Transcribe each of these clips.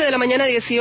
7:18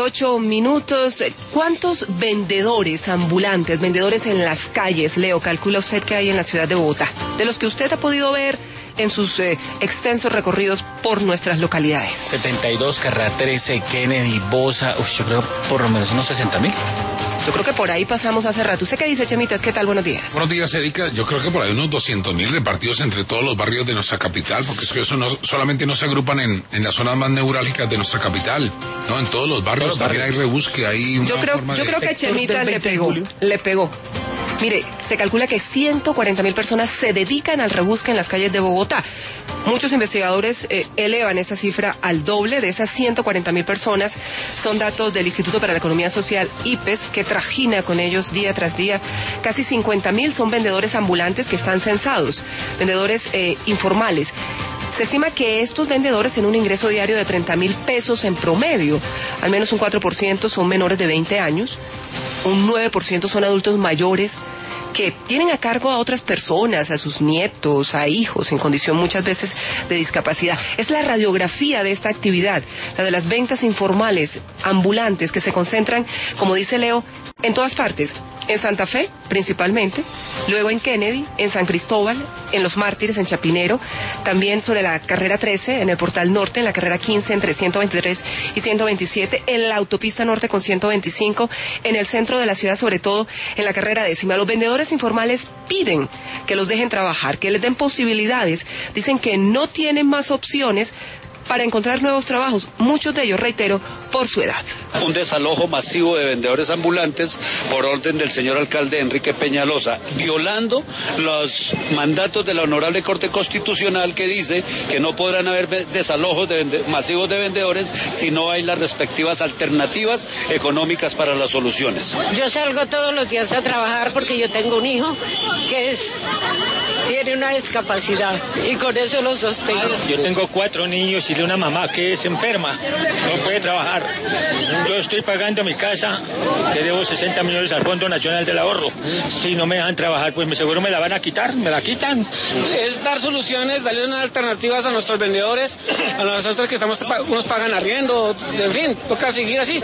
a.m. ¿Cuántos vendedores ambulantes, vendedores en las calles, Leo, calcula usted que hay en la ciudad de Bogotá? De los que usted ha podido ver en sus extensos recorridos por nuestras localidades. 72, Carrera 13, Kennedy, Bosa, yo creo por lo menos unos 60.000. Yo creo que por ahí pasamos hace rato. ¿Usted qué dice, Chemitas? ¿Qué tal? Buenos días. Buenos días, Erika. Yo creo que por ahí unos 200.000 repartidos entre todos los barrios de nuestra capital, porque es que eso no, solamente no se agrupan en las zonas más neurálgicas de nuestra capital, ¿no? En todos los barrios también hay rebusque, hay una forma Yo creo que Chemitas le pegó. Mire, se calcula que 140.000 personas se dedican al rebusque en las calles de Bogotá. Muchos investigadores elevan esa cifra al doble. De esas 140.000 personas. Son datos del Instituto para la Economía Social, IPES, que trajina con ellos día tras día. Casi 50.000 son vendedores ambulantes que están censados, vendedores informales. Se estima que estos vendedores tienen un ingreso diario de 30.000 pesos en promedio. Al menos un 4% son menores de 20 años, un 9% son adultos mayores que tienen a cargo a otras personas, a sus nietos, a hijos, en condición muchas veces de discapacidad. Es la radiografía de esta actividad, la de las ventas informales, ambulantes, que se concentran, como dice Leo, en todas partes. En Santa Fe, principalmente, luego en Kennedy, en San Cristóbal, en Los Mártires, en Chapinero, también sobre la carrera 13, en el Portal Norte, en la carrera 15, entre 123 y 127, en la autopista norte con 125, en el centro de la ciudad, sobre todo en la carrera 10. Los vendedores informales piden que los dejen trabajar, que les den posibilidades. Dicen que no tienen más opciones para encontrar nuevos trabajos, muchos de ellos, reitero, por su edad. Un desalojo masivo de vendedores ambulantes por orden del señor alcalde Enrique Peñalosa, violando los mandatos de la Honorable Corte Constitucional, que dice que no podrán haber desalojos masivos de vendedores si no hay las respectivas alternativas económicas para las soluciones. Yo salgo todos los días a trabajar porque yo tengo un hijo que tiene una discapacidad y con eso lo sostengo. Yo tengo 4 niños y de una mamá que es enferma, no puede trabajar. Yo estoy pagando mi casa, que debo 60 millones al Fondo Nacional del Ahorro. Si no me dejan trabajar, pues seguro me la van a quitar, me la quitan. Es dar soluciones, darle unas alternativas a nuestros vendedores, a nosotros que unos pagan arriendo, en fin, toca seguir así.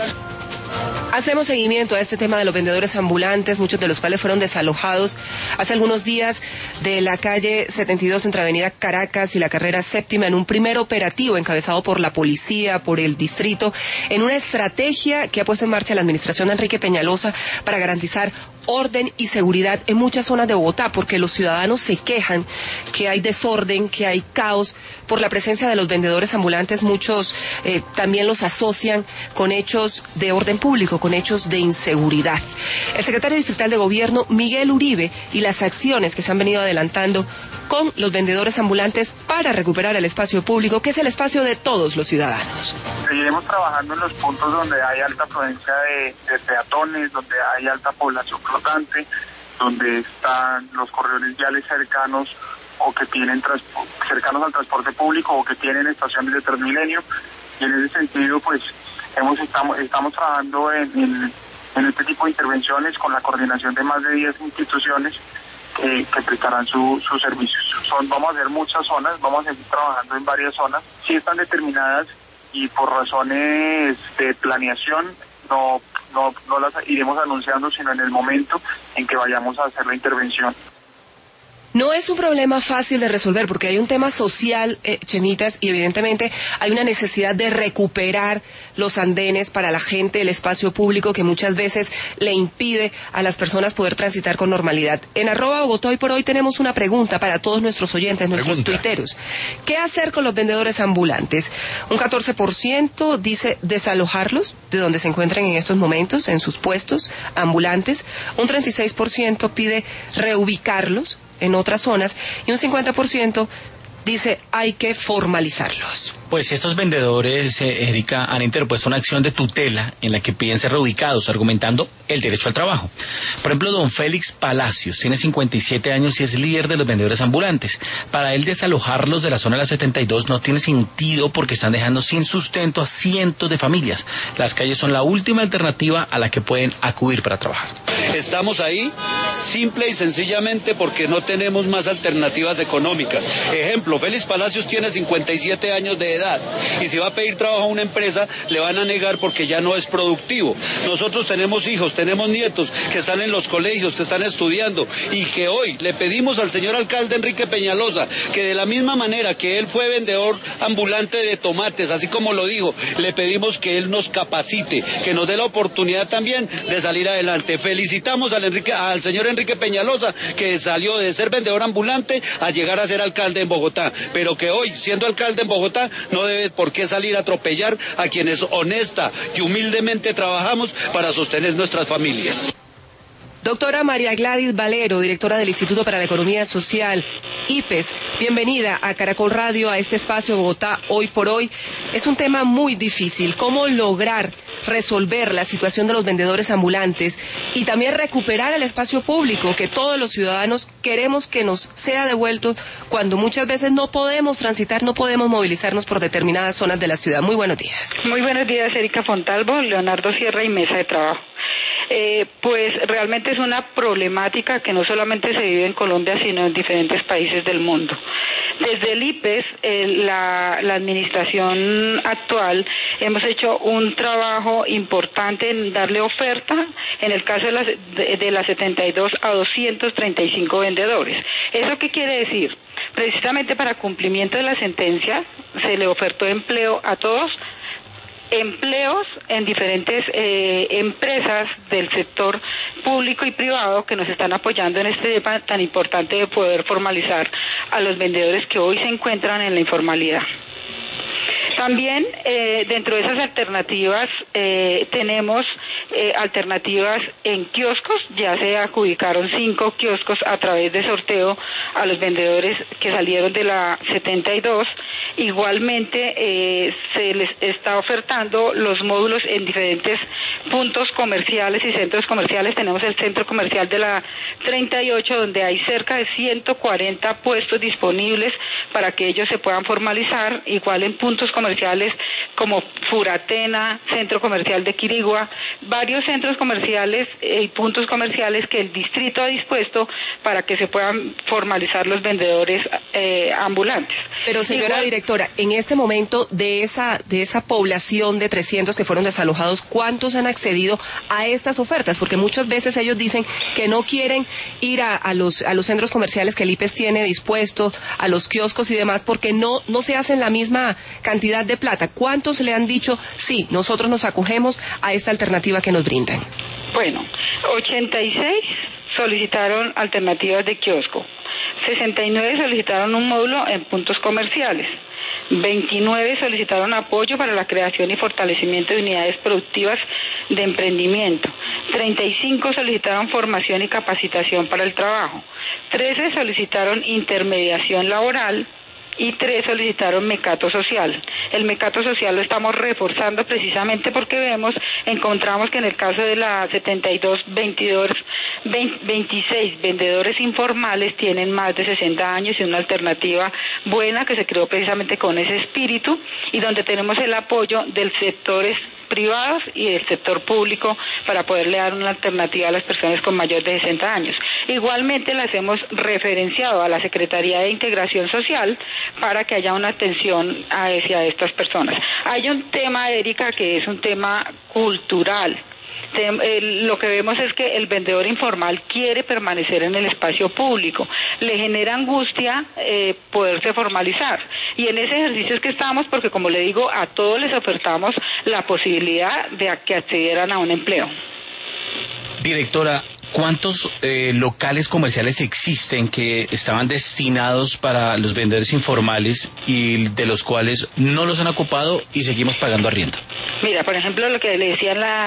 Hacemos seguimiento a este tema de los vendedores ambulantes, muchos de los cuales fueron desalojados hace algunos días de la calle 72 entre Avenida Caracas y la carrera 7 en un primer operativo encabezado por la policía, por el distrito, en una estrategia que ha puesto en marcha la administración de Enrique Peñalosa para garantizar orden y seguridad en muchas zonas de Bogotá, porque los ciudadanos se quejan que hay desorden, que hay caos por la presencia de los vendedores ambulantes. Muchos también los asocian con hechos de orden público, con hechos de inseguridad. El secretario distrital de Gobierno, Miguel Uribe, y las acciones que se han venido adelantando con los vendedores ambulantes para recuperar el espacio público, que es el espacio de todos los ciudadanos. Seguiremos trabajando en los puntos donde hay alta afluencia de peatones, donde hay alta población flotante, donde están los corredores viales cercanos o que tienen cercanos al transporte público o que tienen estaciones de Transmilenio. Y en ese sentido, pues, estamos trabajando en este tipo de intervenciones con la coordinación de más de 10 instituciones que prestarán sus servicios. Vamos a hacer muchas zonas, vamos a seguir trabajando en varias zonas. Sí están determinadas y por razones de planeación no las iremos anunciando, sino en el momento en que vayamos a hacer la intervención. No es un problema fácil de resolver porque hay un tema social, Chemitas, y evidentemente hay una necesidad de recuperar los andenes para la gente, el espacio público que muchas veces le impide a las personas poder transitar con normalidad. En @Bogotá hoy por hoy tenemos una pregunta para todos nuestros oyentes, nuestros tuiteros. ¿Qué hacer con los vendedores ambulantes? Un 14% dice desalojarlos de donde se encuentran en estos momentos, en sus puestos ambulantes. Un 36% pide reubicarlos en otras zonas, y un 50% dice hay que formalizarlos. Pues estos vendedores, Erika, han interpuesto una acción de tutela en la que piden ser reubicados, argumentando el derecho al trabajo. Por ejemplo, don Félix Palacios tiene 57 años y es líder de los vendedores ambulantes. Para él, desalojarlos de la zona de la 72 no tiene sentido porque están dejando sin sustento a cientos de familias. Las calles son la última alternativa a la que pueden acudir para trabajar. Estamos ahí simple y sencillamente porque no tenemos más alternativas económicas. Ejemplo, Félix Palacios tiene 57 años de edad y si va a pedir trabajo a una empresa le van a negar porque ya no es productivo. Nosotros tenemos hijos, tenemos nietos que están en los colegios, que están estudiando y que hoy le pedimos al señor alcalde Enrique Peñalosa que de la misma manera que él fue vendedor ambulante de tomates, así como lo dijo, le pedimos que él nos capacite, que nos dé la oportunidad también de salir adelante. Felicitamos al señor Enrique Peñalosa, que salió de ser vendedor ambulante a llegar a ser alcalde en Bogotá, pero que hoy, siendo alcalde en Bogotá, no debe por qué salir a atropellar a quienes honesta y humildemente trabajamos para sostener nuestras familias. Doctora María Gladys Valero, directora del Instituto para la Economía Social, IPES, bienvenida a Caracol Radio, a este espacio Bogotá Hoy por Hoy. Es un tema muy difícil, cómo lograr resolver la situación de los vendedores ambulantes y también recuperar el espacio público que todos los ciudadanos queremos que nos sea devuelto cuando muchas veces no podemos transitar, no podemos movilizarnos por determinadas zonas de la ciudad. Muy buenos días. Muy buenos días, Erika Fontalvo, Leonardo Sierra y Mesa de Trabajo. Pues realmente es una problemática que no solamente se vive en Colombia, sino en diferentes países del mundo. Desde el IPES, la administración actual, hemos hecho un trabajo importante en darle oferta, en el caso de las 72 a 235 vendedores. ¿Eso qué quiere decir? Precisamente para cumplimiento de la sentencia, se le ofertó empleo a todos, empleos en diferentes empresas del sector público y privado que nos están apoyando en este tema tan importante de poder formalizar a los vendedores que hoy se encuentran en la informalidad. También dentro de esas alternativas tenemos alternativas en kioscos, ya se adjudicaron 5 kioscos a través de sorteo a los vendedores que salieron de la 72. Igualmente se les está ofertando los módulos en diferentes puntos comerciales y centros comerciales. Tenemos el centro comercial de la 38 donde hay cerca de 140 puestos disponibles para que ellos se puedan formalizar, igual en puntos comerciales como Furatena, centro comercial de Quirigua, varios centros comerciales y puntos comerciales que el distrito ha dispuesto para que se puedan formalizar los vendedores ambulantes. Pero señora directora, en este momento de esa población de 300 que fueron desalojados, ¿cuántos han accedido a estas ofertas? Porque muchas veces ellos dicen que no quieren ir a los centros comerciales que el IPES tiene dispuestos, a los kioscos y demás, porque no se hacen la misma cantidad de plata. ¿Cuántos le han dicho, sí, nosotros nos acogemos a esta alternativa que nos brindan? Bueno, 86 solicitaron alternativas de kiosco, 69 solicitaron un módulo en puntos comerciales, 29 solicitaron apoyo para la creación y fortalecimiento de unidades productivas de emprendimiento, 35 solicitaron formación y capacitación para el trabajo, 13 solicitaron intermediación laboral y 3 solicitaron mecato social. El mecato social lo estamos reforzando precisamente porque encontramos que en el caso de la 26 vendedores informales tienen más de 60 años y una alternativa buena que se creó precisamente con ese espíritu y donde tenemos el apoyo del sectores privados y del sector público para poderle dar una alternativa a las personas con mayor de 60 años. Igualmente las hemos referenciado a la Secretaría de Integración Social para que haya una atención hacia estas personas. Hay un tema, Erika, que es un tema cultural. Lo que vemos es que el vendedor informal quiere permanecer en el espacio público, le genera angustia poderse formalizar y en ese ejercicio es que estamos porque, como le digo, a todos les ofertamos la posibilidad de que accedieran a un empleo. Directora, ¿cuántos locales comerciales existen que estaban destinados para los vendedores informales y de los cuales no los han ocupado y seguimos pagando arriendo? Mira, por ejemplo, lo que le decía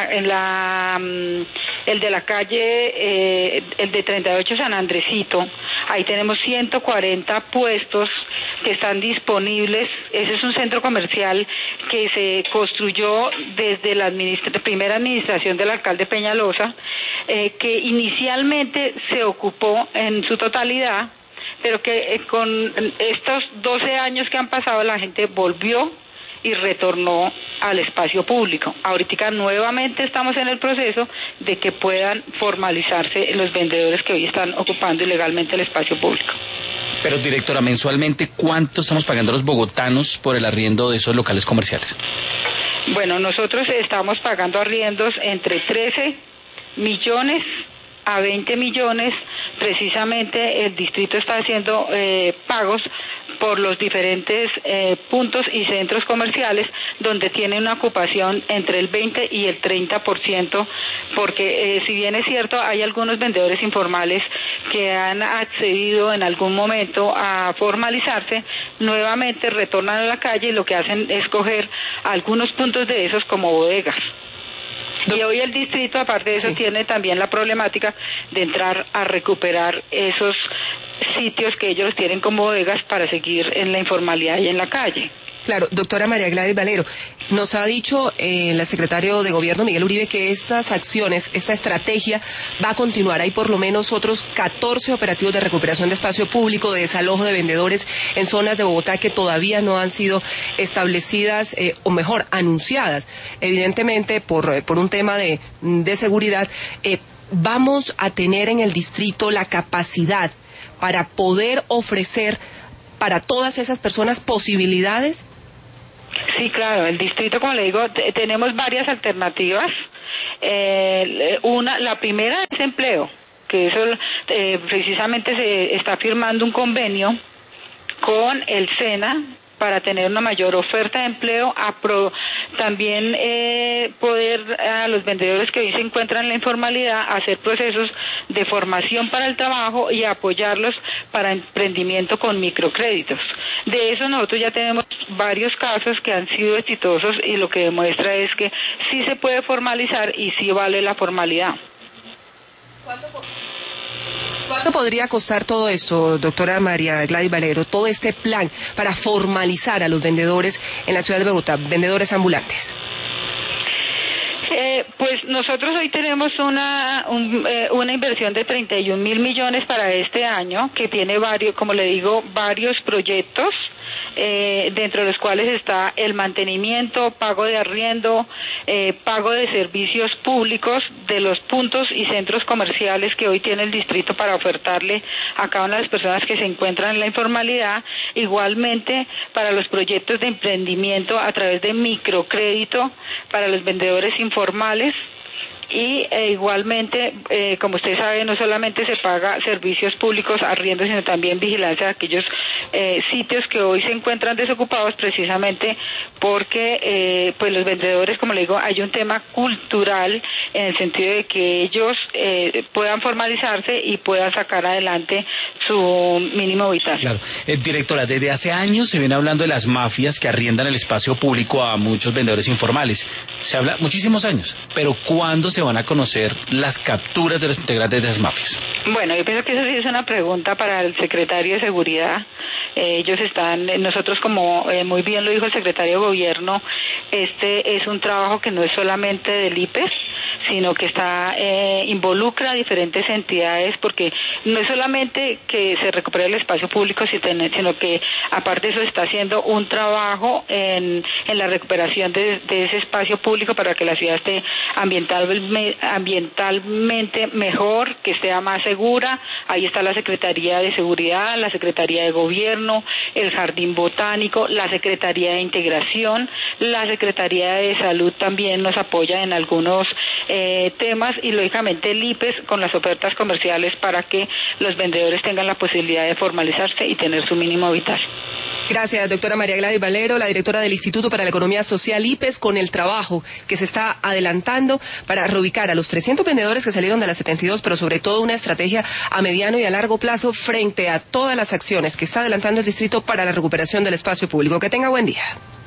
el de la calle, el de 38 San Andresito, ahí tenemos 140 puestos que están disponibles. Ese es un centro comercial que se construyó desde la primera administración del alcalde Peñalosa, que inicialmente se ocupó en su totalidad, pero que con estos 12 años que han pasado la gente volvió y retornó al espacio público. Ahorita nuevamente estamos en el proceso de que puedan formalizarse los vendedores que hoy están ocupando ilegalmente el espacio público. Pero, directora, mensualmente, ¿cuánto estamos pagando los bogotanos por el arriendo de esos locales comerciales? Bueno, nosotros estamos pagando arriendos entre 13 millones a 20 millones. Precisamente el distrito está haciendo pagos por los diferentes puntos y centros comerciales donde tiene una ocupación entre el 20 y el 30%, porque si bien es cierto, hay algunos vendedores informales que han accedido en algún momento a formalizarse, nuevamente retornan a la calle y lo que hacen es coger algunos puntos de esos como bodegas. Y hoy el distrito, aparte de eso, tiene también la problemática de entrar a recuperar esos sitios que ellos tienen como bodegas para seguir en la informalidad y en la calle. Claro, doctora María Gladys Valero, nos ha dicho el secretario de Gobierno, Miguel Uribe, que estas acciones, esta estrategia va a continuar. Hay por lo menos otros 14 operativos de recuperación de espacio público, de desalojo de vendedores en zonas de Bogotá que todavía no han sido establecidas, o mejor, anunciadas. Evidentemente, por un tema de seguridad, vamos a tener en el distrito la capacidad para poder ofrecer para todas esas personas posibilidades. Sí, claro, el distrito, como le digo, tenemos varias alternativas. La primera es empleo, que eso precisamente se está firmando un convenio con el SENA para tener una mayor oferta de empleo, también poder a los vendedores que hoy se encuentran en la informalidad hacer procesos de formación para el trabajo y apoyarlos para emprendimiento con microcréditos. De eso nosotros ya tenemos varios casos que han sido exitosos y lo que demuestra es que sí se puede formalizar y sí vale la formalidad. ¿Cuánto podría costar todo esto, doctora María Gladys Valero, todo este plan para formalizar a los vendedores en la ciudad de Bogotá, vendedores ambulantes? Pues nosotros hoy tenemos una inversión de 31 mil millones para este año, que tiene varios, como le digo, varios proyectos, dentro de los cuales está el mantenimiento, pago de arriendo, pago de servicios públicos de los puntos y centros comerciales que hoy tiene el distrito para ofertarle a cada una de las personas que se encuentran en la informalidad, igualmente para los proyectos de emprendimiento a través de microcrédito para los vendedores informales. Y igualmente, como usted sabe, no solamente se paga servicios públicos, arriendo, sino también vigilancia de aquellos sitios que hoy se encuentran desocupados, precisamente porque pues los vendedores, como le digo, hay un tema cultural en el sentido de que ellos puedan formalizarse y puedan sacar adelante su mínimo vital. Claro. Directora, desde hace años se viene hablando de las mafias que arriendan el espacio público a muchos vendedores informales. Se habla muchísimos años, pero ¿cuándo se van a conocer las capturas de los integrantes de las mafias? Bueno, yo pienso que eso sí es una pregunta para el secretario de Seguridad. Ellos están, nosotros como muy bien lo dijo el secretario de Gobierno, este es un trabajo que no es solamente del IPES, sino que involucra a diferentes entidades, porque no es solamente que se recupere el espacio público, sino que aparte de eso está haciendo un trabajo en la recuperación de ese espacio público para que la ciudad esté ambientalmente mejor, que esté más segura. Ahí está la Secretaría de Seguridad, la Secretaría de Gobierno, el Jardín Botánico, la Secretaría de Integración, la Secretaría de Salud también nos apoya en algunos temas, y lógicamente el IPES con las ofertas comerciales para que los vendedores tengan la posibilidad de formalizarse y tener su mínimo vital. Gracias, doctora María Gladys Valero, la directora del Instituto para la Economía Social IPES, con el trabajo que se está adelantando para reubicar a los 300 vendedores que salieron de las 72, pero sobre todo una estrategia a mediano y a largo plazo frente a todas las acciones que está adelantando el distrito para la recuperación del espacio público. Que tenga buen día.